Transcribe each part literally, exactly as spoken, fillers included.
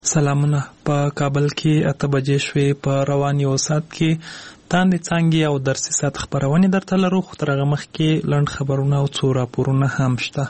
سلامونه. په کابل کې اته بجې شوې. په روان یو ساعت کې تاندې څانګې او درسي ساعت خپرونې درته لرو، خو تر هغه مخکې لنډ خبرونه او څو راپورونه هم شته.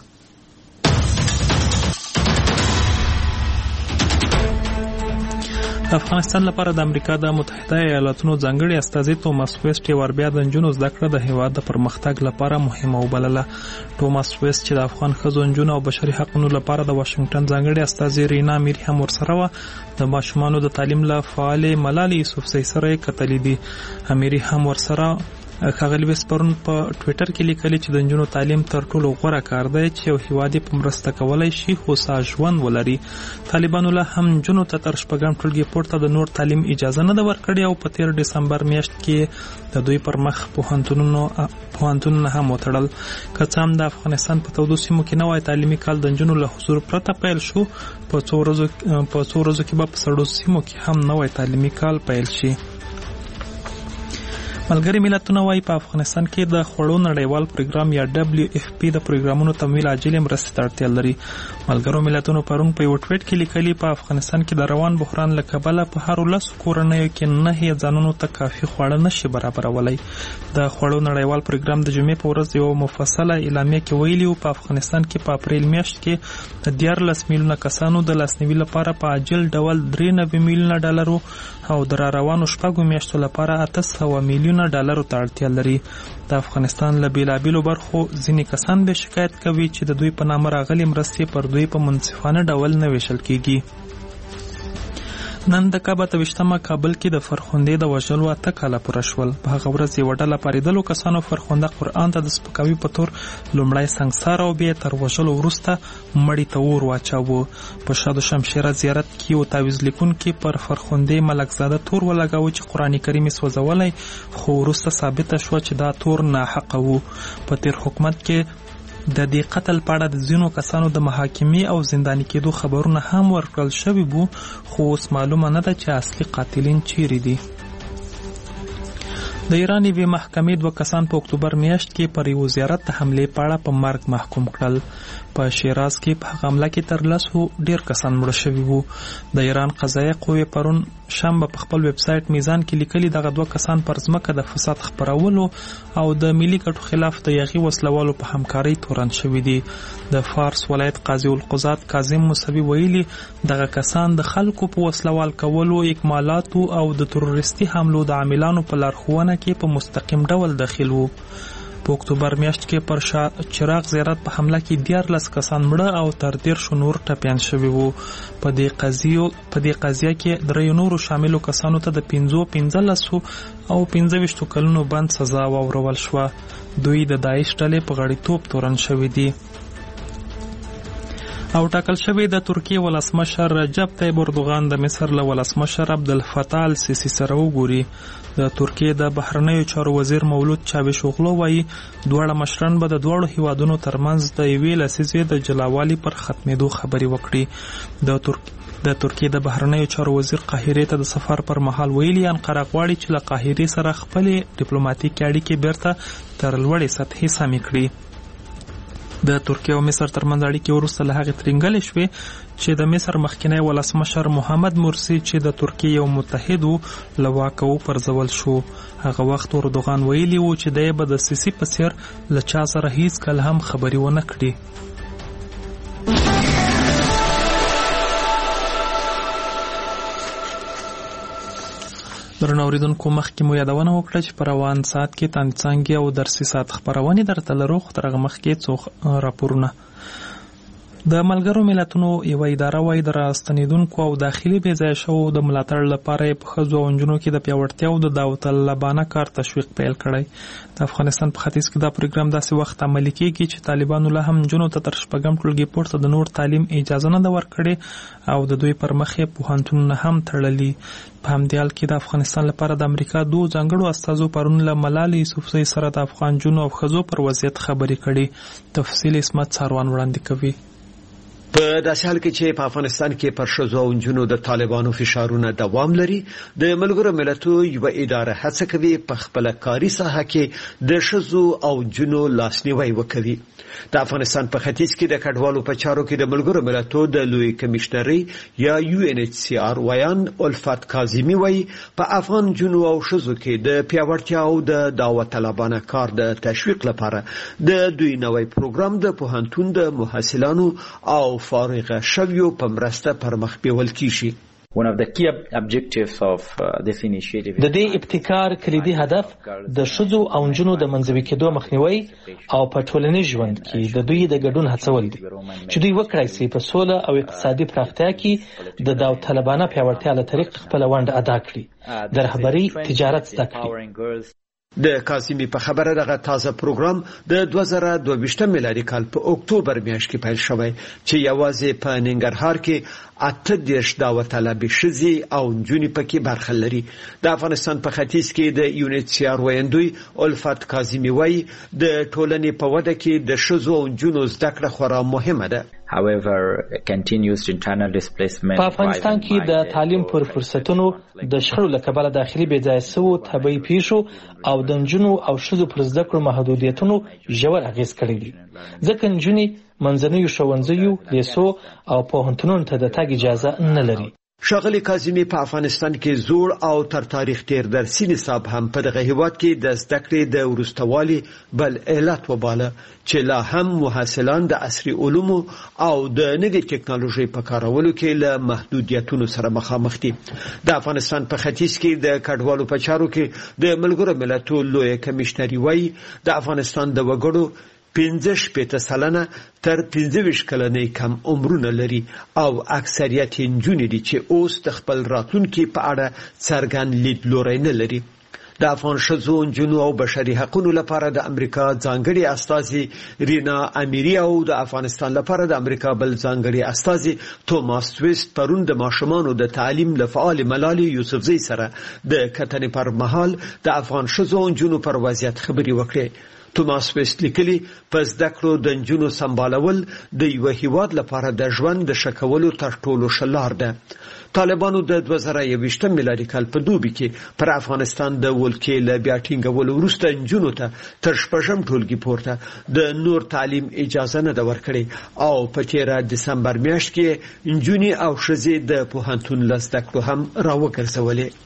د افغانستان لپاره د امریکا د متحده ایالاتونو ځانګړي استازي توماس ویسټ یې ور بیا د نجونو زده کړه د هېواد د پرمختګ لپاره مهمه وبلله. توماس ویسټ چې د افغان ښځو، نجونو او بشري حقونو لپاره د واشنګټن ځانګړي استازي رینا میري هم ورسره وه، د ماشومانو د تعلیم له فعالې ملالۍ یوسفزۍ سره یې کتلي دي. امیري هم ورسره ښاغلي ویسټ پرون په ټویټر کې لیکلي چې د نجونو تعلیم تر ټولو غوره کار دی چې یو هېواد یې په مرسته کولی شي هوسا ژوند ولري. طالبانو لا هم نجونو ته تر شپږم ټولګي پورته د نور تعلیم اجازه نه ده ورکړې او په تېر ډسمبر میاشت کې د دوی پر مخ پوهنتونونو پوهنتونونه هم وتړل. که څه هم د افغانستان په تودو سیمو کې نوی تعلیمي کال د نجونو له حضور پرته پیل شو، په څو ورځو په څو ورځو کې به په سړو سیمو کې هم نوی تعلیمي کال پیل شي. ملګري ملتونه وايي په افغانستان کې د خوړو نړیوال پروګرام یا ډبلیو اف پی د پروګرامونو تمویل عاجلې مرستې ته اړتیا لري. ملګرو ملتونو پرون په یو ټویټ کې لیکلي په افغانستان کې د روان بحران له کبله په هرو لسو کورنیو کې نهه ځانونو ته کافي خواړه نشي برابرولی. د خوړو نړیوال پروګرام د جمعې په ورځ یو مفصله اعلامیه کې ویلي وو په افغانستان کې په اپریل میاشت کې د دیارلس میلیونه کسانو د لاسنیوي لپاره په عاجل ډول درې نوي میلیونه ډالرو او د را روانو شپږو میاشتو لپاره اته سوه میلیونه ډالرو ته اړتیا لري. د افغانستان له بیلابیلو برخو ځینې کسان به شکایت کوي چې د دوی په نامه راغلي مرستې پر دوی په منصفانه ډول نه ویشل کیږي. نن د کابل اته ویشتمه کابل کې د فرخندې د وژلو اته کاله پوره شول. په هغه ورځ یوه ډله پارېدلو کسانو فرخنده قرآن ته د سپکاوي په تور لومړی سنګسار او بیا تر وژلو وروسته مړي ته اور واچاوه. په شاد شمشیره زیارت کې یو تعویض لیکونکي پر فرخندې ملکزاده تور ولګاوه چې قرآن کریم یې سوځولی، خو وروسته ثابته شوه چې دا تور ناحقه و. په تیر حکومت کې د دې قتل په اړه د ځینو کسانو د محاکمې او زنداني کېدو خبرونه هم ورکړل شوي وو، خو اوس معلومه نه ده چې اصلي قاتلین چیرې دي. د ایران یوې محکمې دوه کسان په اکتوبر میاشت کې پر یو زیارت د حملې په اړه په مرګ محکوم کړل. په شیراز کې په هغه حمله کې تر لسو ډیر کسان مړه شوي وو. د ایران قضایه قوې پرون شنبه په خپل ویب سایټ میزان کې لیکلي دغه دوه کسان پر ځمکه د فساد خپرولو او د ملي ګټو خلاف د یاغي وسلوالو په همکارۍ تورن شوي دي. د فارس ولایت قاضي القضات کاظم موسوي ویلي دغه کسان د خلکو په وسلوال کولو، اکمالاتو او د تروریستي حملو د عاملانو په لارښوونه کې په مستقیم ډول داخل وو. په اکتوبر میاشت کې پر شاه چراغ زیارت په حمله کې دیارلس کسان مړه او تر دیرشو نور ټپیان شوي وو. په دې قضیو په دې قضیه کې دریو نورو شاملو کسانو ته د پنځو پنځلسو او پنځه ویشتو کلونو بند سزا واورول شوه. دوی د داعش ډلې په غړیتوب تورن شوي دي. او ټاکل شوی د ترکیې ولسمشر رجب طیب اردوغان د مصر له ولسمشر عبدالفتاح السیسی سره وګوري. د ترکیې د بهرنیو چارو وزیر مولود چاوش اوغلو وایي دواړه مشران به د دواړو هیوادونو ترمنځ د یوې لسیزې د جلاوالي پر ختمېدو خبرې وکړي. د ترک د ترکیې د بهرنیو چارو وزیر قاهرې ته د سفر پر مهال ویلي انقره غواړي چې له قاهرې سره خپلې ډیپلوماټیکې اړیکې بیرته تر لوړې سطحې سمې کړي. د ترکیه او مصر ترمنځ اړیکې وروسته له هغې ترینګلې شوې چې د مصر مخکینی ولسمشر محمد مرسی چې د ترکیې یو متحد و له واکه وپرځول شو. هغه وخت اردوغان ویلي و چې دی به د سیسي په څېر له چا سره هیڅکله هم خبرې ونه کړي. درنو اوریدونکو، مخکې مو یادونه وکړه چې په روان ساعت کې تاندې څانګې او درسي ساعت خپرونې درته لرو، خو تر هغه مخکې څو راپورونه. د ملګرو ملتونو یوه اداره وايي د راستنېدونکو او داخلي بې ځایه شوو د ملاتړ لپاره یې په ښځو او نجونو کې د پیاوړتیا او د داوطلبانه کار تشویق پیل کړی. د افغانستان په ختیځ کې دا پروګرام داسې وخت عملي کېږي چې طالبانو لا هم نجونو ته تر شپږم ټولګي پورته د نور تعلیم اجازه نه ده ورکړې او د دوی پر مخ یې پوهنتونونه هم تړلي. په همدې حال کې د افغانستان لپاره د امریکا دوه ځانګړو استازو پرون له ملالۍ یوسفزۍ سره د افغان نجونو او ښځو پر وضعیت خبرې کړي. تفصیل عصمت څاروان وړاندې کوي. په داسې حال کې چې په افغانستان کې پر ښځو او نجونو د طالبانو فشارونه دوام لري، د ملګرو ملتونو یو اداره هڅه کوي په خپل کاري ساحه کې د ښځو او نجونو لاسنیوي وکړي. د افغانستان په ختیځ کې د کډوالو په چارو کې د ملګرو ملتونو د لوی کمشنري یا یو ان ایچ سی آر ویان الفت کاظمی وایي په افغان نجونو او ښځو کې د پیاوړتیا او د دعوت طلبانه کار د تشویق لپاره د دوی نوې پروګرام د پوهنتون د محصلانو او فارغ شویو په مرسته پر مخ بیول کیږي. One of the key objectives of uh, this initiative د دې ابتکار کلیدي هدف د ښځو او نجونو د منځوي کېدو مخنیوي او په ټولنیز ژوند کې د دوی د ګډون هڅول دي چې دوی وکړای شي په سوله او اقتصادي پراختیا کې د دعوت طلبانه پیاوړتیا له طریق خپل ونډه ادا کړي، د رهبري تجارت زده کړي. د کاظمی په خبره دغه تازه پروګرام د دوه زره دوه ویشتم میلادي کال په اکتوبر میاشت کې پیل شوی چې یوازې په ننګرهار کې اته دیرش دعوت طلبي ښځې او نجونې پکې برخه لري. د افغانستان په ختیځ کې د یو ان ایچ سی آر ویندوی الفت کاظمی وایي د ټولنې په وده کې د ښځو او نجونو زده کړه خورا مهمه ده. However, continuous internal displacement په افغانستان کې د تعلیم پر فرصتونو د شخړو له کبله داخلي بې ځایه سوو طبیعي پیښو او د نجونو او ښځو پر زده کړو محدودیتونو ژور اغېز کړی دی، ځکه نجونې منځنیو ښوونځیو، لیسو او پوهنتونونو ته د تګ اجازه نه لري. ښاغلي کاظمی په افغانستان کې زوړ او تر تاریخ تیر درسي نصاب هم په دغه هیواد کې د زده کړې د وروستوالي بل علت وباله چې لا هم محصلان د عصري علومو او د نوې ټکنالوژي په کارولو کې له محدودیتونو سره مخامخ دي. د افغانستان په ختیځ کې د کډوالو په چارو کې د ملګرو ملتونو لوی کمشنري وایي د افغانستان د وګړو پنځه شپېته سلنه تر پنځه ویشت کلنۍ کم عمرونه لري او اکثریت نجونې دي چې اوس د خپل راتلونکي په اړه څرګند لیدلوری نه لري. د افغان ښځو، نجونو او بشري حقوقو لپاره د امریکا ځانګړي استازي رینا امیری او د افغانستان لپاره د امریکا بل ځانګړي استازي توماس ویست پرون د ماشومانو د تعلیم له فعال ملالي یوسفزۍ سره د کتنې پر مهال د افغان ښځو او نجونو پر وضعیت خبرې وکړې. توماس ویست لیکلي په زده کړو د نجونو سمبالول د یو هیواد لپاره د ژوند د ښه کولو تر ټولو ښه لار ده. طالبانو د دوه زره یوویشتم میلادي کال په دوبي کې پر افغانستان د ولکې له بیا ټینګولو وروسته نجونو ته تر شپږم ټولګي پورته د نور تعلیم اجازه نه ده ورکړې او په تیره دسمبر میاشت کې نجونې او ښځې د پوهنتون له زده کړو هم راوګرځولې.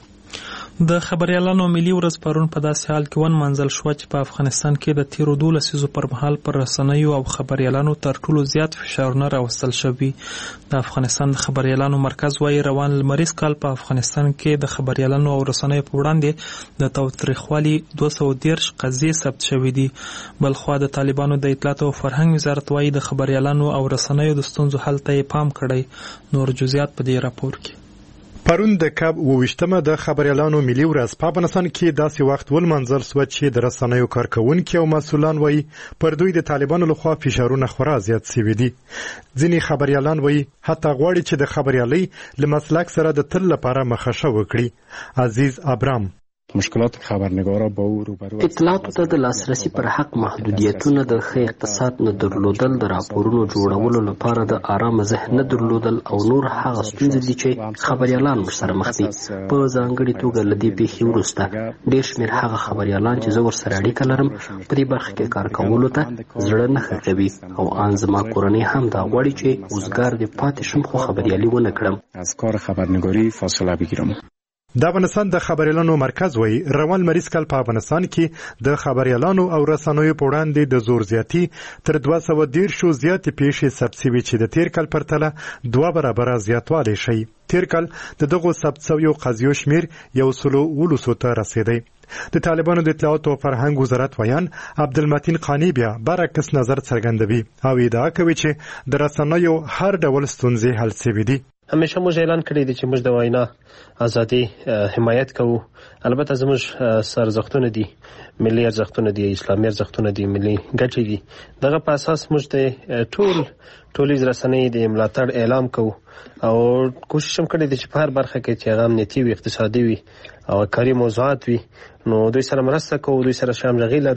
د خبريالانو ملي ورځ پرون په داسې حال کې ون منزل شو چې په افغانستان کې د تیرو دوه لسیزو پر مهال پر رسنیو او خبريالانو تر ټولو زیات فشارونه راوستل شوي. د افغانستان د خبريالانو مرکز وايي روان لمریز کال په افغانستان کې د خبريالانو او رسنیو په وړاندې د تاوتریخوالي دوه سوه دېرش قضیې ثبت شوي دي. بلخوا د طالبانو د اطلاعات او فرهنګ وزارت وايي د خبريالانو او رسنیو د ستونزو حل ته یې پام کړی. نور جزئیات په دې راپور کې. پرون د کاب وویشتمه د خبريالانو ملي ورځ په افغانستان کې داسې وخت ولمنځل سو چې د رسنیو کارکونکو او مسؤلان وایي پر دوی د طالبانو لخوا فشارونه خورا زیات شوي دي. ځینې خبريالان وایي حتی غواړي چې د خبريالۍ له مسلک سره د تل لپاره مخه وکړي. عزیز ابرام مشکلات خبرنگارا با او روبرو اطلاعاتو ته د لاسرسي پر حق محدودیتونه، د ښه اقتصاد نه درلودل، د راپورونو جوړولو لپاره د آرام ذهن نه درلودل او نور هغه ستونزې دي چې خبريالان ورسره مخ دي. په ځانګړې توګه له دې پیښې وروسته ډېر شمېر هغه خبريالان چې زه ورسره اړیکه لرم په دې برخه کې کار کولو ته زړه نه ښه کوي او ان زما کورنۍ هم دا غواړي چې اوزګار دې پاتې شم خو خبريالي ونه کړم، از کار خبرنگاری فاصله بگیرم. د افغانستان د خبريالانو مرکز وایي روان مریض کال په افغانستان کې د خبريالانو او رسنیو په وړاندې د زور زیاتی تر دوه سوه دېرشو زیاتې پیښې ثبت شوي چې د تیر کال پرتله دوه برابره زیاتوالی شي. تیر کال د دغو ثبت شویو قضیو شمیر یو سلو ولسو ته رسیدی. د طالبانو د اطلاعات او فرهنګ وزارت ویان عبدالمتین قانی بیا برعکس نظر څرګندوي او ادعا کوي چې د رسنیو هر ډول ستونزې حل شوي دي. همیشه موږ اعلان کړی دی چې موږ د وینا ازادي حمایت کوو. البته زموږ سرزښتونه دي، ملي ارزښتونه دي، اسلامي ارزښتونه دي، ملي ګټې دي. دغه په اساس موږ د ټول ټولیز رسنۍ د ملاتړ اعلان کوو او کوشش هم کړی دی چې په هر برخه کې چې هغه امنیتي وي، اقتصادي وي او کاري موضوعات وي، نو دوی سره مرسته کوو، دوی سره همغږي لرو.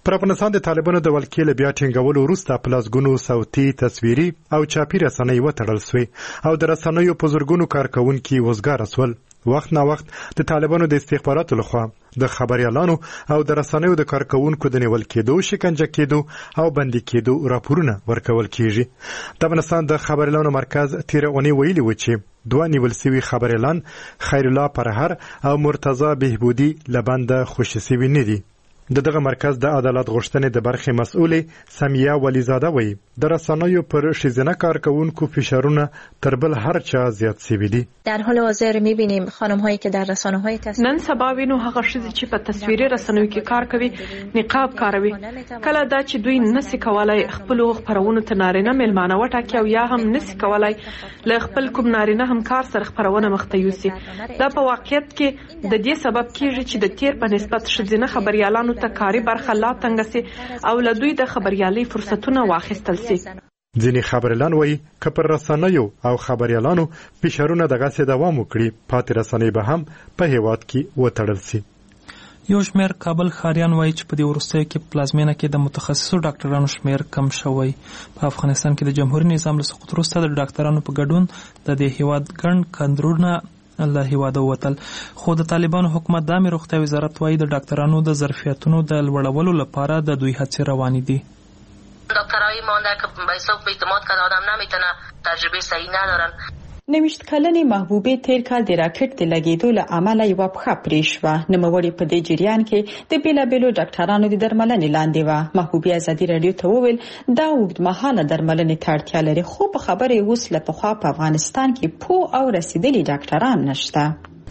پر افغانستان د طالبانو د ولکې له بیا ټینګولو وروسته په لسګونو صوتي، تصویري او چاپي رسنۍ وتړل سوې او د رسنیو په زرګونو کارکوونکي وزګاره سول. وخت نا وخت د طالبانو د استخباراتو لخوا د خبريالانو او د رسنیو د کارکوونکو د نیول کېدو، شکنجه کېدو او بندي کېدو راپورونه ورکول کیږي. د افغانستان د خبريالانو مرکز تیر اونۍ ویلي و چې دوه نیول سوي خبريالان خیر الله پرهر او مرتضی بهبودي لبنده خوشي سوي نه دي. د دغه مرکز د عدالت غوښتنې د برخې مسؤلې سمیه ولیزاده وایي د رسنیو پر ښځینه کارکوونکو فشارونه تر بل هر چا زیات شوي دي. در حال حاضر می‌بینیم خانم‌هایی که در رسانه‌های تصویری نن سبا وینو هغه ښځې چې په تصویري رسنیو کې کار کوي نقاب کاروي. کله دا چې دوی نسی کولای خپل خبرونه ته نارینه ملمانه وټاکي او یا هم نسی کولای له خپل کوم نارینه همکار سره خبرونه مخته یوسي. دا په واقعیت کې د دې سبب کیږي چې د تیر په نسبت ښځینه خبريالانو ته کاري برخه لا تنګ سي او له دوی د خبريالي فرصتونه واخیستل سي. ځینې خبريالان وایي که پر رسنیو او خبريالانو فشارونه دغه سي دوام وکړي پاتې رسنۍ به هم په هیواد کې وتړل سي. یو شمېر کابل ښاریان وایي چې په دې وروستیو کې پلازمینه کې د متخصصو ډاکټرانو شمېر کم شوی. په افغانستان کې د جمهوریت نظام له سقوط وروسته د ډاکټرانو په ګډون د دې هیواد ګڼ کندرونه الله هیواده وتل. خو د طالبانو حکومت د امیر روغتیا وزارت وایي د ډاکټرانو د ظرفیتونو د لوړولو لپاره د دوی هڅې روانې دي. دکترایی مانده که به حساب اعتماد کنه آدم نمیتونه تجربه صحیح ندارن. نوشت کلنې محبوبې تیر کال د راکټ د لګیدو له امله یوه پښه پرې شوه. نوموړې په دې جریان کې د بیلابیلو ډاکټرانو د درملنې لاندې وه. محبوبې ازادي راډیو ته وویل دا اوږدمهاله درملنې ته اړتیا لري، خو په خبره اوس له پخوا په افغانستان کې پوه او رسیدلي ډاکټران نشته.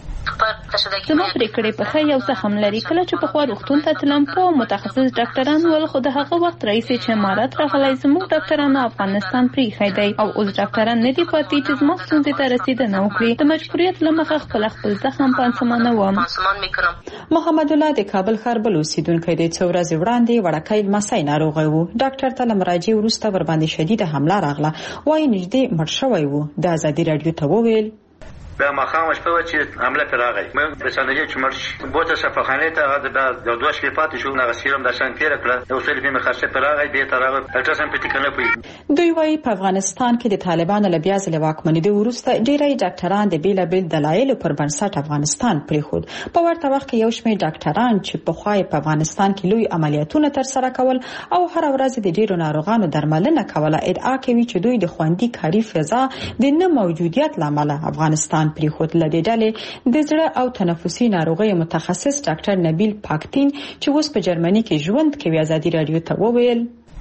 زما پرېکړې پخه یو زخم لري. کله چې پخوا روغتون ته تلم په متخصص ډاکټران ول، خو د هغه وخت راځي چې امارات راغلی زموږ ډاکټرانو افغانستان پریښی دی او اوس ډاکټران نه دي پاتې چې زما ستونزې ته رسیدنه وکړي. د مجبوریت له مخه خپل خپل زخم پانسمانوم. محمد الله د کابل ښار بل اوسیدونکی دی. څو ورځې وړاندې وړکۍ لمسی ناروغی و. ډاکټر ته له مراجعې وروسته ورباندې شدیده حمله راغله. وایي نږدې مړ شوی و. د ازادي راډیو ته وویل دا مخام شپه و چې حمله پر راغی. مې د سندجې چې مرش بوته شفاخانه ته د دوه شپې پاتې شو. نه سیروم د شان تیر کړه. د اصول په مخاصه پر راغی د تراغ الټراساوند پټی کنه پوي. دوی وايي په افغانستان کې د طالبانو له بیا ځل واکمنۍ وروسته ډېری ډاکټران د بیلابیل دلایلو پر بنسټ افغانستان پریښود. په ورته وخت کې یو شمېر ډاکټران چې په خوای په افغانستان کې لوی عملیاتونه تر سره کول او هر ورځ د ډیرو ناروغانو درملنه کوله ادعا کوي چې دوی د خوندي کاري فضا د نه موجودیت لامل افغانستان پریښود. لدې ډلې د زړه او تنفسي ناروغیو متخصص ډاکټر نبیل پاکتین چې اوس په جرمني کې ژوند کوي ازادي راډیو ته وویل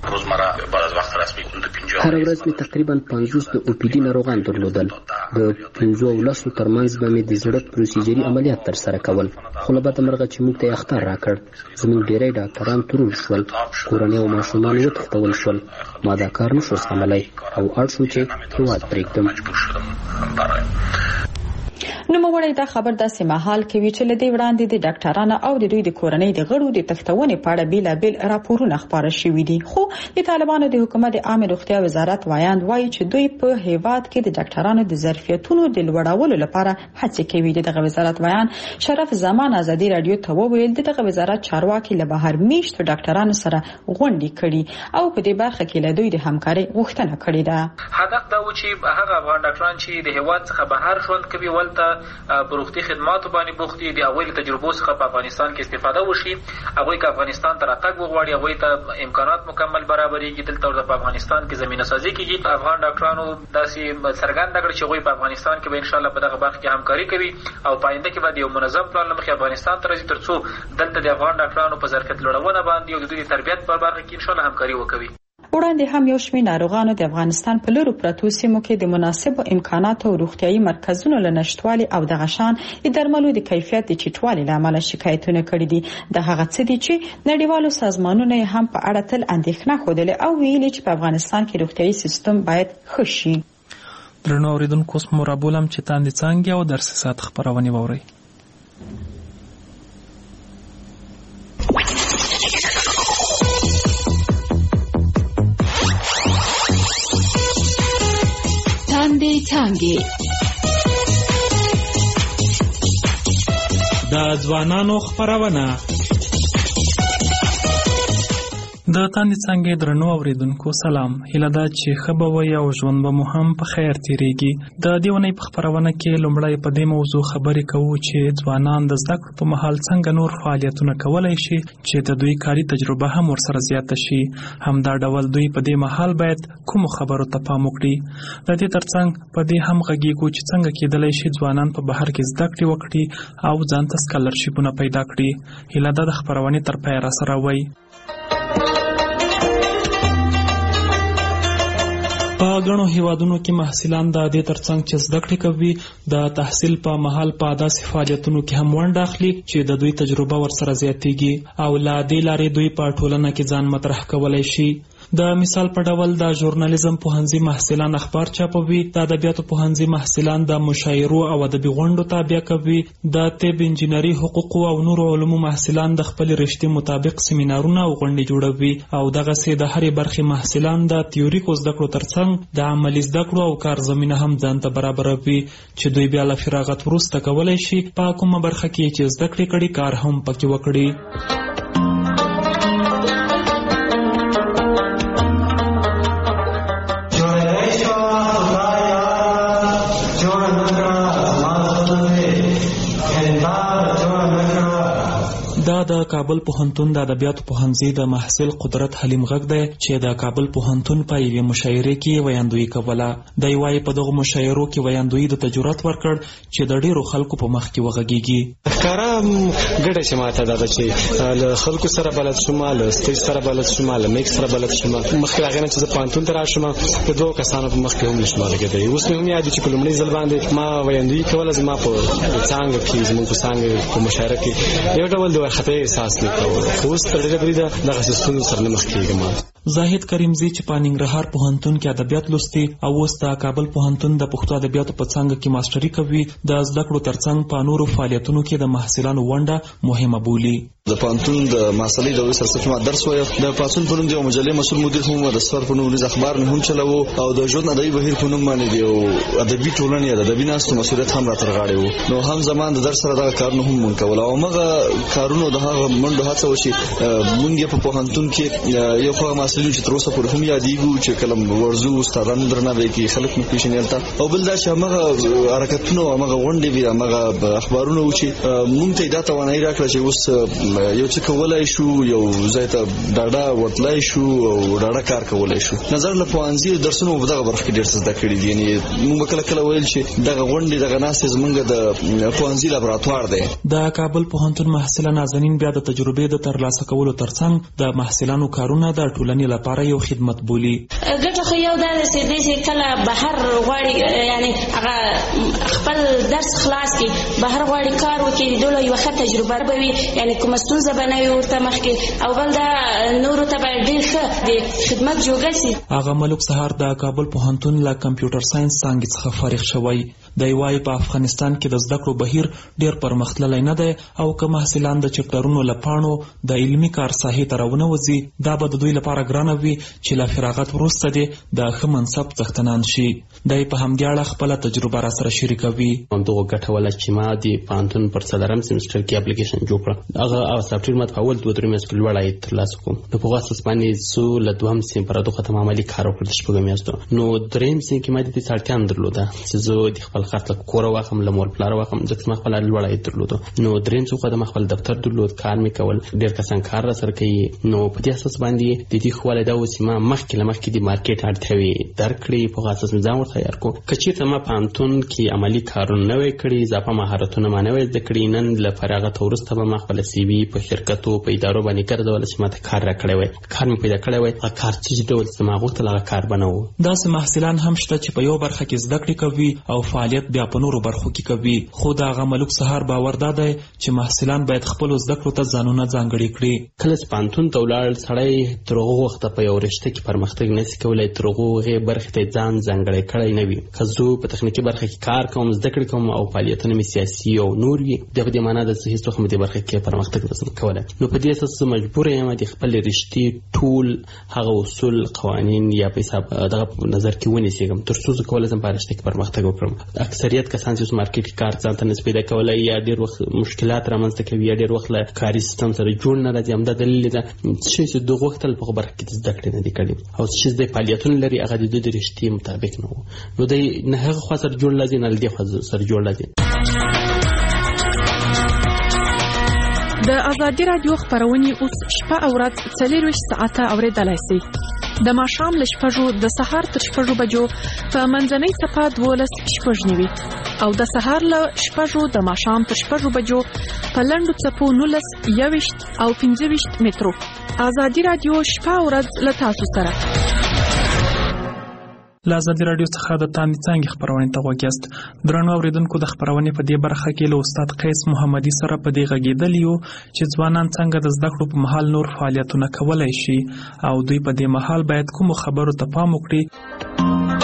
هر ورځ مې تقریبا پنځوس د او پی ډي ناروغان درلودل. د پنځو او لسو ترمنځ به مې د زړه پروسیجري عملیات تر سره کول، خو له بده مرغه چې موږ ته یې اخطار راکړ. زموږ ډېری ډاکټران ترور شول، کورنۍ او ماشومان وتښتول شول. ما دا کار نشو زغملی او اړ شو چې هېواد پرېږدم. نوموړی دا خبر داسې مهال کوي چې له دې وړاندې د ډاکټرانو او د دوی د کورنۍ د غړو د تښتونې په اړه بیلابیل راپورونه خپاره شوي دي. خو د طالبانو د حکومت د عامه روغتیا وزارت وایاند وایي چې دوی په هیواد کې د ډاکټرانو د ظرفیتونو د لوړولو لپاره هڅې کوي. دغه وزارت وایاند شرف زمان ازادي راډیو ته وویل دغه وزارت چارواکي له بهر میشتو ډاکټرانو سره غونډې کړي او په دې برخه کې له دوی د همکارۍ غوښتنه کړې ده. هدف دا و چې هغه افغان ډاکټران چې د هیواد څخه بهر ژوند کوي ولته بروختي خدماتو باندې بوختي دي اول تجربو څخه په افغانستان کې استفاده وشي. هغه کې افغانستان ته راتګ وغواړي، هغه ته امکانات مکمل برابرېږي. دلته په افغانستان کې زمينه سازي کیږي. افغان ډاکټرانو داسې څرګنده کړ چې هغه په افغانستان کې به ان شاء الله په دغه برخه کې همکاري کوي او پاینده کې به یو منظم پلان لمخې افغانستان ته راځي ترڅو دلته د افغان ډاکټرانو په ظرفیت لوړونه باندې او د دوی تربیت په برخه کې ان شاء الله همکاري وکړي. وړاندې هم یو شمېر ناروغانو د افغانستان په لورو پرتو سیمو کې د مناسبو امکاناتو او روغتیايي مرکزونو له نشټوالي او د غشان د درملو د کیفیت د چټوالي له امله شکایتونه کړي دي. د هغه څه دي چې نړیوالو سازمانونو هم په اړه تل اندېښنه خوده او ویلي چې په افغانستان کې روغتیايي سیستم باید ښه شي. درنو اوریدونکو اوس مو رابولم چې تاندې څانګې او درس ساعت خبرونه ووري. څانګې د ځوانانو خبرونه د تاندې څنګه درنو اوریدونکو سلام. هیله ده چې ښه به وي او ژوند به مو هم په خیر تیریږي. د دې ونې په خپرونه کې لومړی په دې موضوع خبرې کوو چې ځوانان د زده کړو په مهال څنګه نور فعالیتونه کولی شي چې د دوی کاري تجربه هم ورسره زیاته شي. همدا ډول دوی په دې مهال باید کومو خبرو ته پام وکړي. د دې ترڅنګ په دې هم غږیږو چې څنګه کېدلی شي ځوانان په بهر کې زده کړې وکړي او ځان ته سکالرشیپونه پیدا کړي. هیله ده د خپرونې تر پایه راسره وئ. په غنو هیوادونو کې محصلان د دې ترڅنګ چې زده کړې کوي د تحصیل په مهال په داسې فعالیتونو کې هم ونډه اخلي چې د دوی تجربه ورسره زیاتېږي او له دې لارې دوی په ټولنه کې ځان مطرح کولی شي. د مثال په ډول د ژورنالیزم پوهنځي محصلان اخبار چاپوي، د ادبیاتو پوهنځي محصلان د مشاعرو او ادبي غونډو تابع کوي، د طب، انجینري، حقوقو او نورو علومو محصلان د خپل رشتې مطابق سیمینارونه او غونډې جوړوي او دغسې د هرې برخې محصلان د تیوریکو زده کړو ترڅنګ د عملي زده کړو او کار زمینه هم ځان ته برابروي چې دوی بیا له فراغت وروسته کولی شي په کومه برخه کې چې زده کړې کړي کار هم پکې وکړي. دا د کابل پوهنتون د ادبیاتو پوهنځي د محصل قدرت حلیم غږ دی چې د کابل پوهنتون په یوې مشاعرې کې ویاندویي کوله. دی وایي په دغو مشاعرو کې ویاندویي د تجربت ورکړ چې د ډیرو خلکو په مخ کې وغږیږي. ښکاره ګډه چې ماته دا ده چې له خلکو سره بلد شوم، له سټیج سره بلد شوم، له میک سره بلد شوم. مخکې له هغې نه چې زه پوهنتون ته راشم د دوو کسانو په مخ کې هم نشم غږېدی. اوس مې هم یاد چې په لومړي ځل باندې ما ویاندویي کوله، زما په څانګه کې زموږ په څانګه په مشاعره کې یو ډول د وارخطۍ احساس نه کوو. خو اوس تر ډېره بریده دغسې ستونزو سره نه مخ کېږم. زاهد کریمزی چې په ننګرهار پوهنتون کې ادبیات لوستي او اوس د کابل پوهنتون د پښتو ادبیاتو په څانګه کې ماسټري کوي، د زده کړو ترڅنګ په نورو فعالیتونو کې د محصلانو ونډه مهمه بولي. د پوهنتون د محصلۍ د وسر څخه ما درس وایم. د پاتون په نوم د مجلې مسؤل مدیر هم د سفر په نوم د اخبار هم چلاوو او د ژوند ادبي بهیر په نوم باندې دی او ادبي ټولنې د ادبي ناستو مسؤلیت هم راته غاړې وو. نو هم زمان د درس سره دا کارونه هم مونږ کول او مغه کارونه د هغه منډو هڅه وشي. مونږ په پوهنتون کې یو خو مسؤلیت چې تر اوسه پورې هم یادېږو چې کله ورزو استادان درناوی کوي، خلک مو پیژني البته او بل دا چې هغه حرکتونه او هغه غونډې وي، هغه اخبارونه و چې مونږ ته دا توانایي راکړه چې اوس یو څه کولای شو، یو ځای ته ډاډه ورتلای شو او ډاډه کار کولای شو. نظر له پوهنځي درسونو په دغه برخه کې ډېر څه زده کړي دي. یعنې موږ کله کله ویل چې دغه غونډې دغه ناستې زموږ د پوهنځي لابراتوار دی. د کابل پوهنتون محصله نازنین بیا د تجربې د ترلاسه کولو ترڅنګ د محصلانو کارونه د ټولنې لپاره یو خدمت بولي. ګټه خو یو دا ده چې داسې کله بهر غواړي، یعنې هغه خپل درس خلاص کړي، بهر غواړي کار وکړي، د ډول یوه ښه تجربه به وي، یعنې کومه ستونزه به نه وي ورته مخکې، او بل دا نورو ته به ډېر ښه د خدمت جوګه شي. هغه ملک سهار د کابل پوهنتون له کمپیوټر ساینس څانګې څخه فارغ شوی. دی وایي په افغانستان کې د زده کړو بهیر ډېر پرمختللی نه دی او که محصلان د چپټرونو له پاڼو د علمي کار ساحې ته راونه وځي، دا به د دوی لپاره ګرانه وي چې له فراغت وروسته دې د ښه منصب څښتنان شي. دی په همدې اړه خپله تجربه راسره شریکوي. همدغه ګټوله چې ما د پوهنتون پر څلورم سیمسټر کې اپلیکیشن جوړ کړه، هغه سافټویر ما په اول دوه درې میاشتو کې لوړ عاید ترلاسه کړم. نو په هغه اساس باندې زه له دوهم سیم پر دغه ختم عملي کار وکړ د شپږو میاشتو. نو درېیم سیم کې ما د دې اړتیا نه درلوده چې زه د خپل خرڅ له کوره واخلم، له مور پلار واخلم، ځکه ما خپل لوړ عاید درلوده. نو درېیم څه خو د خپل دفتر درلود، کار مې کول، ډېر کسان کار را سره کوي. نو په دې اساس باندې د دې خواله دا و چې ما مخکې له مخکې د مارکیټ اړتیاوې درک کړې، په هغه اساس مې ځان ورته تیار کړو. که چېرته ما پوهنتون کې عملي کارونه نه وی کړي، اضافه مهارتونه ما نه وی زده کړي، نن له فراغت وروسته به ما خپل سی وي په شرکتو په ادارو باندې ګرځول چې ما ته کار راکړی وای، کار مې پیدا کړی وای. هغه کار چې ډول چې ما غوښتل هغه کار به نه و. داسې محصلان هم شته چې په یو برخه کې زده کړې کوي او فعالیت بیا په نورو برخو کې کوي. خو د هغه ملک سهار باور دا دی چې محصلان باید خپلو زده کړو ته ځانونه ځانګړي کړي. کله چې پوهنتون ته ولاړ سړی تر هغو وخت په یو رشته کې پرمختګ نشي کولای تر هغه برخه ته ځان ځانګړی کړی نه وي. که زه په تخنیکی برخه کې کار کوم، زده کړې کوم او فعالیتونه مې سیاسي او نور وي، د دې معنی د هیڅ وخت مې د برخه کې پرمختګ نشم کولای. نو په دې اساس مجبور یم د خپل رشتې ټول هغه اصول قوانین یا په حساب دغه نظر کې ونیسم تر څو زه کولای شم په رشته کې پرمختګ وکړم. اکثریت کسان چې مارکیټ کې کار ځان ته نسبت پیدا کولای یا ډېر وخت مشکلات رامنځته کوي یا ډېر وخت له کاري سیستم سره جوړ نه راځي. همدا دلیل دی چې د وخت په برخه کې زده کړې نه دي کړې او چې د فعالیتونو لري هغه د دوی رشتې مطابق نه وو. نو د نه هغه خوا سره جوړ لازم نه لدی خوا سره جوړ لازم. د ازادي رادیو خبرونه اوس شپه او ورځ څلورویشت ساعته اوریدلای شئ. د ماښام له شپږو د سهار تر شپږو بجو په منځنۍ صفحه دولس شپږ نیوي او د سهار له شپږو د ماښام تر شپږو بجو په لنډو څپو نولس یویشت او پنځه ویشت مترو. ازادي رادیو شپه او ورځ له تاسو سره. له ازادي رادیو څخه د تاندې څانګې خبرونه ته غوږ یاست. درنو اوریدونکو، د خبرونې په دې برخه کې له استاد قیس محمدي سره په دې غږېدل یو چې ځوانان څنګه د زده کړو په مهال نور فعالیتونه کولای شي او دوی په دې مهال باید کوم خبرو ته پام وکړي.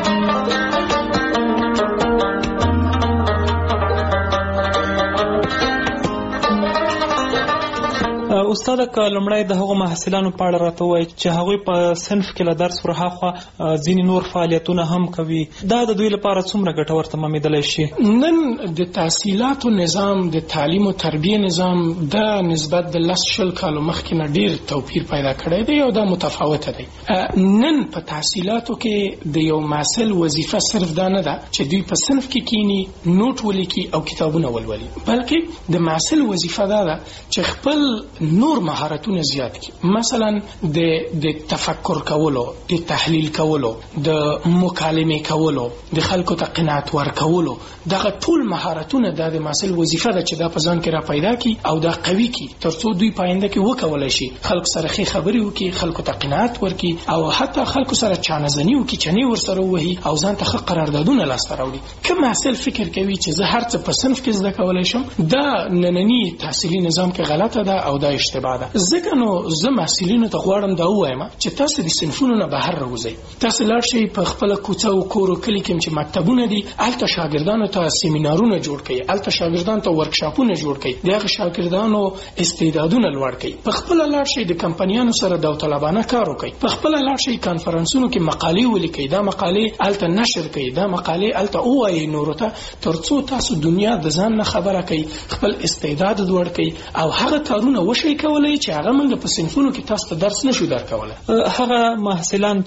استاد که لمړی د هغو محصلانو په اړه راته وایي چې هغوی په صنف کې له درس ورهاخوا ځینې نور فعالیتونه هم کوي، دا د دوی لپاره څومره ګټور تمامېدلی شي؟ نن د تحصیلاتو نظام، د تعلیم او تربیه نظام د نسبت د لس شل کالو مخکې نه ډېر توپیر پیدا کړی دی او دا متفاوته دی. نن په تحصیلاتو کې د یو محصل وظیفه صرف دا نه ده چې دوی په صنف کې کینی نوټ ولیکي او کتابونه ولولي، بلکې د محصل وظیفه دا ده چې خپل نور مهارتونه زیات کی. مثلا د د تفکر کولو، د تحلیل کولو، د مکالمه کولو، د خلکو ته قناعت ورکولو، دغه ټول مهارتونه د محصل وظیفه ده چې دا په ځان کې را پیدا کی او دا قوي کی ترڅو دوی پاینده کې وکولای شي خلکو سره ښه خبرې وکړي، خلکو ته قناعت ورکړي او حتی خلکو سره چانهزنی وکړي، چنې ورسره وهي او ځان ته ښه قراردادونه لاسته راوړي. که محصل فکر کوي چې زه هر څه په صنف کې زده کولای شم، دا نننی تحصیلي نظام کې غلطه ده او دا اشتباه ده. ځکه نو زه محصلینو ته غواړم دا ووایم چې تاسو د صنفونو نه بهر راوځئ، تاسو لاړ شئ په خپله کوڅه او کور او کلي کې چې مکتبونه دي، هلته شاګردانو ته سیمینارونه جوړ کړئ، هلته شاګردانو ته ورکشاپونه جوړ کړئ، د هغه شاګردانو استعدادونه لوړ کړئ. په خپله لاړ شئ د کمپنیانو سره داوطلبانه کار وکړئ، په خپله لاړ شئ کانفرنسونو کې مقالې ولیکئ، دا مقالې هلته نشر کړئ، دا مقالې هلته ووایئ نورو ته ترڅو تاسو دنیا د ځان نه خبره کړئ، خپل استعداد لوړ کړئ او هغه کارونه وشئ کولای چې هغه موږ په صنفونو کې تاسو ته درس نشو درکولای. هغه محصلان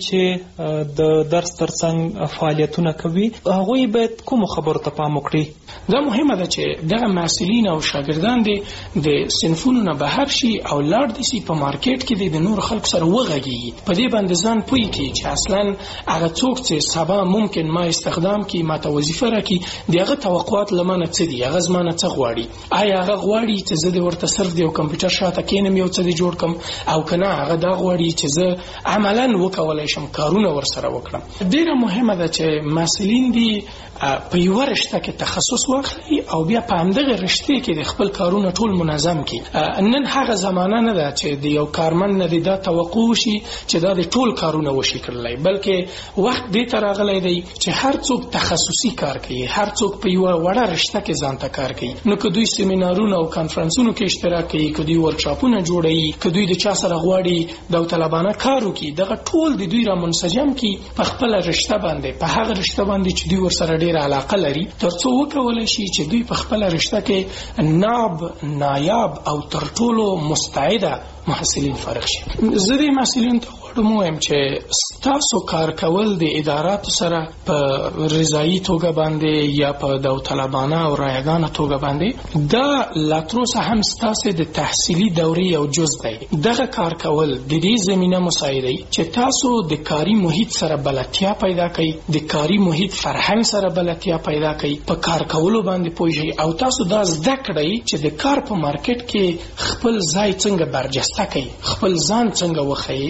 چې د درس ترڅنګ فعالیتونه کوي هغوی باید کوم خبرو ته پام وکړي؟ دا مهمه ده چې دغه محصلین او شاګردان دي د صنفونو نه بهر شي او لاړ دي سي په مارکیټ کې د نور خلکو سره وغږیږي، په دې باندې ځان پوي کړي چې اصلا هغه څوک چې سبا ممکن ما استخدام کی ما ته وظیفه راکړي دغه توقعات لمنه څه دي، هغه زمانه څه غواړي، آیا هغه غواړي چې زه د ورته صرف د کمپیوټر شاته کینم یو څه جوړ کم او کنه هغه دا غواړي چې زه عملاً وکولای شم کارونه ورسره وکړم. ډیره مهمه ده چې مسؤلین دي په یو رشته کې تخصص واخلي او بیا په همدغه رشته کې د خپل کارونه ټول منظم کړي. نن هغه زمانہ نه ده چې د یو کارمن نه دا توقع وشي چې دا د ټول کارونه وشي کړلای، بلکې وخت دې تر راغلی دی چې هر څوک تخصصي کار کوي، هر څوک په یو وړه رشته کې ځان ته کار کوي. نو که دوی سیمینارونه او کانفرنسونو کې اشتراک کوي، که دوی ورکشاپونه جوړوي، که دوی د چا سره غواړي داوطلبانه کار وکړي، دغه ټول د دوی را منسجم کړي په خپل رشته باندې، په هغه رشته باندې چې دوی ورسره ډېر علاقه لري، ترڅو وکولای شي چې دوی په خپل رشته کې ناب نایاب او تر ټولو مستعده محصلین فارغ شي. زه د محصلینو ته غواړم ووایم چې ستاسو کار کول د اداراتو سره په رضایي توګه باندې یا په داوطلبانه او رایګانه توګه باندې دا لا تر اوسه هم ستاسو د تحصیلي دورې یو جز دی. دغه کار کول د دې زمینه مساعدوي چې تاسو د کاري محیط سره بلدتیا پیدا کړئ، د کاري محیط فرهنګ سره بلدتیا پیدا کړئ، په کار کولو باندې پوه شئ او تاسو دا زده کړئ چې د کار په مارکیټ کې خپل ځای څنګه برجسته کړئ، خپل ځان څنګه وښیئ. که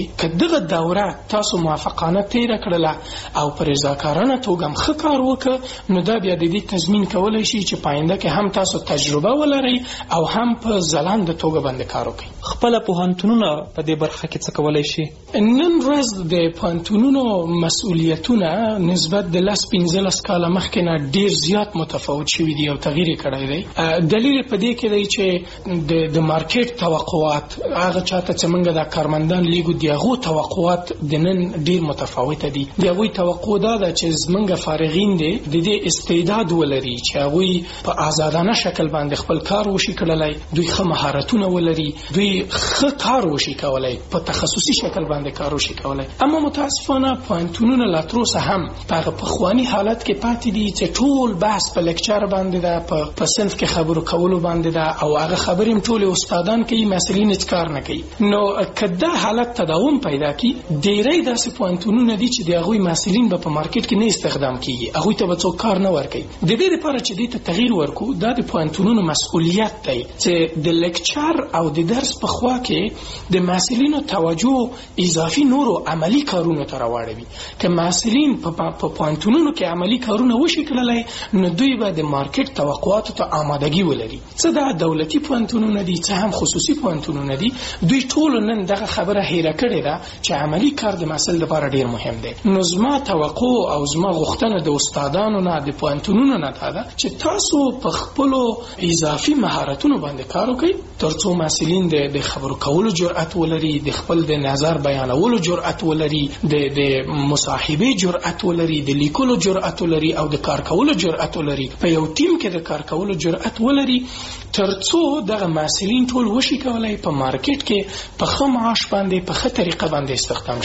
دغه دوره تاسو موافقانه تیر کړله او پر رضاکارانه توګه مخ کار وکړه نو دا بیا د دې تضمین کولای شي چې پاینده کې هم تاسو تجربه ولرئ او هم په ځلانده توګه باندې کار وکړئ. خپل پوهنتونونه په دې برخه کې څه کولای شي؟ نن ورځ د پوهنتونونو مسؤلیتونه نسبت د لاس پنځلس کاله مخکې نه ډیر زیات متفاوت شوي دي او تغییر کړی دی. دلیل په دې کې دی چې د د مارکیټ توقعات هغه چاته چې موږ د کارمندان لیګو دی هغه توقعات د نن ډیر متفاوت دي. د هغوی توقع دا ده چې زمونږ فارغین دي د دې استعداد ولري چې هغوی په آزادانه شکل باندې خپل کار وشي کړلای، دوی ښه مهارتونه ولري، دوی ښه کار وشي کولای، په تخصصي شکل باندې کار وشي کولای. اما متاسفانه پوهنتونونه لا تر اوسه هم په پخواني حالت کې پاتې دي چې ټول بحث په لیکچر باندې ده، په په صنف کې خبرو کولو باندې ده او هغه خبرې هم ټول استادان کوي، مسؤلین هیڅ کار نه کوي. نو کله حالت تداوم پیدا کی ډیری داسې پوهنتونونه دي چې د هغوی مسؤلین به په مارکیټ کې نه استخدام کیږي، هغوی ته به څوک کار نه ورکوي. د دې لپاره چې دې ته تغییر ورکو دا د پوهنتونونو مسؤلیت دی چې د لیکچر او د درس په خوا کې د مسؤلینو توجه اضافي نورو عملی کارونو ته راوړوي. که مسؤلین په پوهنتونونو کې عملی کارونه وشي کړلای نو دوی به د مارکیټ توقعاتو ته آمادګي ولري. څه دا دولتي پوهنتونونه دي څه هم خصوصي پوهنتونونه دي، دوی ټول نن دغه خبره هیره کړې ده چې عملی کار د مسل لپاره ډیر مهم دی. نو زما توقع او زما غوښتنه د استادانو نه د پوهنتونونو نه ده چې تاسو په خپلو اضافي مهارتونو باندې کار وکړئ ترڅو مسؤلین د خبرو کولو جرأت ولري، د خپل د نظر بیانولو جرأت ولري، د د مصاحبه جرأت ولري، د لیکلو جرأت ولري او د کار کولو جرأت ولري، په یو ټیم کې د کار کولو جرأت ولري ترڅو دغه مسؤلین ټول وشي کولای په مارکیټ کې په ښه معاش باندې په ښه طریقه باندې استخدام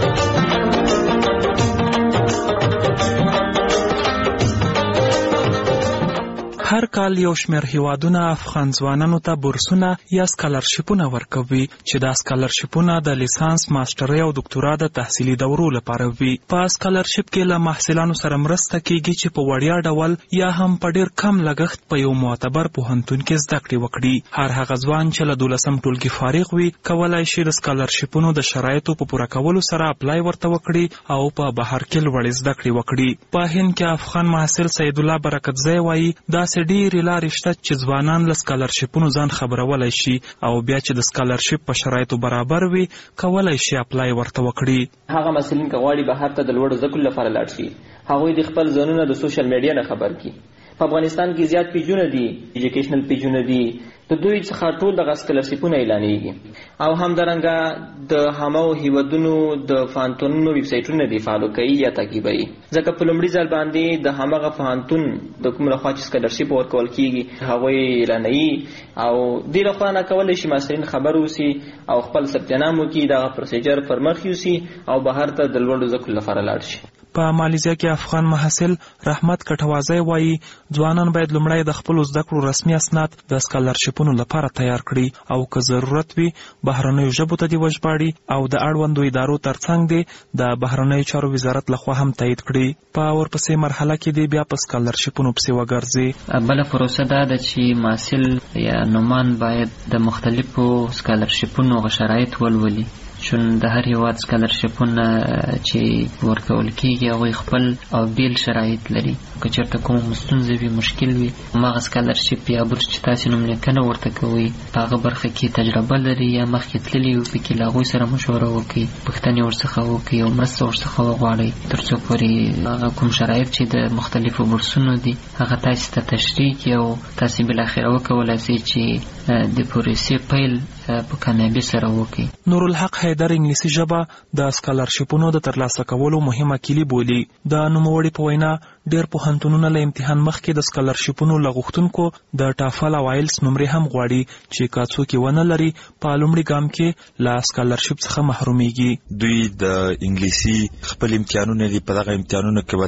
شي. هر کال یو شمېر هیوادونه افغان ځوانانو ته بورسونه یا سکالرشیپونه ورکوي چې دا سکالرشیپونه د لیسانس، ماسترۍ او دکتورا د تحصیلي دورو لپاره وي. په سکالرشیپ کې له محصلانو سره مرسته کیږي چې په وړیا ډول یا هم په ډیر کم لګښت په یو معتبر پوهنتون کې زده کړې وکړي. هر هغه ځوان چې له دولسم ټولګي فارغ وي کولای شي د سکالرشیپونو د شرایطو په پوره کولو سره اپلای ورته وکړي او په بهر کې لوړې زده کړې وکړي. په هند کې افغان محصل سید الله برکتزی وایي دا ډېرې لارې شته چې ځوانان له سکالرشیپونو ځان خبرولای شي او بیا چې د سکالرشیپ په شرایطو برابر وي کولای شي اپلای ورته وکړي. هغه مسلین که غواړي بهر ته د لوړو زده کړو لپاره لاړ شي هغوی د خپل ځانونه د سوشل میډیا نه خبر کړي. په افغانستان کې زیات پیجونه دي، ایجوکیشنل پیجونه دي، د دوی څخه ټول دغه سکالرشیپونه اعلانېږي او همدارنګه د همو هیوادونو د پوهنتونونو ویب سایټونه دي فالو کوي یا تعقیبوي. ځکه په لومړي ځل باندې د همغه پوهنتون د کوم لخوا چې سکالرشیپ ورکول کیږي هغوی اعلانوي او دې لخوا نه کولی شي محصلین خبر اوسي او خپل ثبت نام وکړي، دغه پروسیجر پر مخ یوسي او بهر ته د لوړو زده کړو لپاره لاړ شي. په مالیزیا کې افغان محصل رحمت کټوازی وایي ځوانان باید لومړی د خپلو زده کړو رسمي اسناد د سکالرشیپونو لپاره تیار کړي او که ضرورت وي بهرنیو ژبو ته دې وژباړي او د اړوندو ادارو ترڅنګ دې د بهرنیو چارو وزارت لخوا هم تایید کړي. په ورپسې مرحله کې دې بیا په سکالرشیپونو پسې وګرځي. بله پروسه دا ده چې محصل یا نومان باید د مختلفو سکالرشیپونو شرایط ولولي، چون د هر هیواد سکالرشیپونه چې ورکول کیږي هغوی خپل او بیل شرایط لري. که چېرته کوم ستونزه وي، مشکل وي، هماغه سکالرشیپ یا بورس چې تاسې نوملیکنه ورته کوئ په هغه برخه کې تجربه لري یا مخکې تللي وي پکې له هغوی سره مشوره وکړئ، پوښتنې ورڅخه وکړئ او مرسته ورڅخه وغواړئ تر څو پورې هغه کوم شرایط چې د مختلفو بورسونو دي هغه تاسې ته تشریح کړي او تاسې بالاخره وکولای شئ چې د پروسې پیل په کامیابی سره وکړي. نورالحق حیدر انګلیسي ژبه د سکالرشیپونو د ترلاسه کولو مهمه کیلي بولي. د نوموړي په وینا ډېر پوهنتونونه له امتحان مخکې د سکالرشیپونو له غوښتونکو د ټافل او آیلس نمرې هم غواړي چې که څوک یې ونه لري په لومړي ګام کې له سکالرشیپ څخه محرومیږي. دوی د انګلیسي خپل امتحانونه دي، په دغه امتحانونو کې به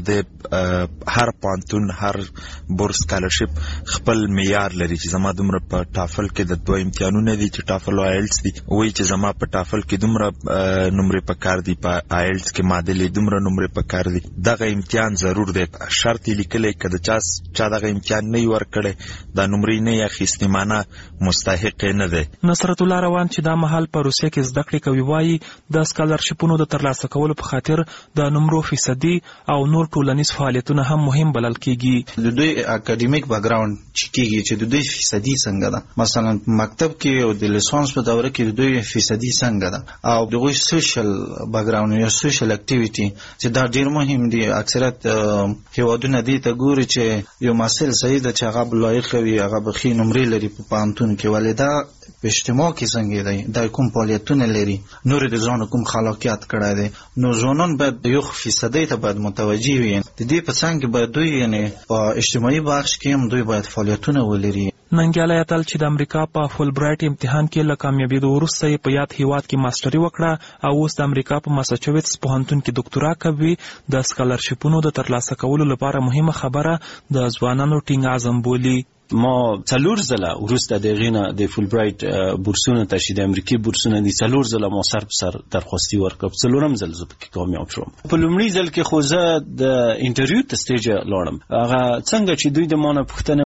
د هر پوهنتون هر بورس سکالرشیپ خپل معیار لري چې زما دومره په ټافل کې د دوه امتحانونه دي چې ټافل او آیلس دي، وایي چې زما په ټافل کې دومره نمرې په کار دي، په آیلس کې معادلې دومره نمرې په کار دي. دغه امتحان ضرور دی شرط لیکلی کده چا چا دغه امتحان نه ورکړي د نمرې نه یا خستمانه مستحق نه ده. نصرت الله روان چې دا مهال په روسیه کې زده کړې کوي وایي د سکالرشپونو د ترلاسه کولو په خاطر د نمرو فیصدي او نور ټولنیز فعالیتونه هم مهم بلل کیږي. د دوی اکاډمیک بیک ګراوند چې کیږي چې د دوی فیصدي څنګه ده، مثلا مکتب کې او د لیسانس په دوره کې د دوی فیصدي څنګه ده، او دغه سوشل بیک ګراوند یا سوشل اکټیویټي چې دا ډیر مهم دي. اکثریت هیوادونه دي ته ګوري چې یو محصل صحیح ده چې هغه لایق وي، هغه بخي نمرې لري په پانتون کې، ولدا په اجتماع کې څنګه دی، دا کوم فعالیتونه لري، نور د ځان کوم خلاقیت کړی دی. نو ځوانان باید یو فیصدي ته باید متوجي وي. د دې په څنګه باید دوی یعنی په اجتماعي بخش کې هم دوی باید فعالیتونه ولري. ننګیالی اتل چې د امریکا په فول برایټ امتحان کې له کامیابېدو وروسته یې په یاد هیواد کې ماسټري وکړه او اوس د امریکا په ماساچوټس پوهنتون کې ډاکټورا کوي. د سکالرشپونو د ترلاسه کولو لپاره مهمه خبره د ځوانانو ټینګ عزم بولي. ما څلور ځله وروسته د غینه د فول برایټ بورسونه ته چې د امریکای بورسونه دي څلور ځله ما سر په سر درخواستي ورکړ، څلورم ځل زه پکې کامیاب شوم. په لومړي ځل کې خو زه د انټرویو ته سټیج لاړم، هغه څنګه چې دوی د ما نه پوښتنه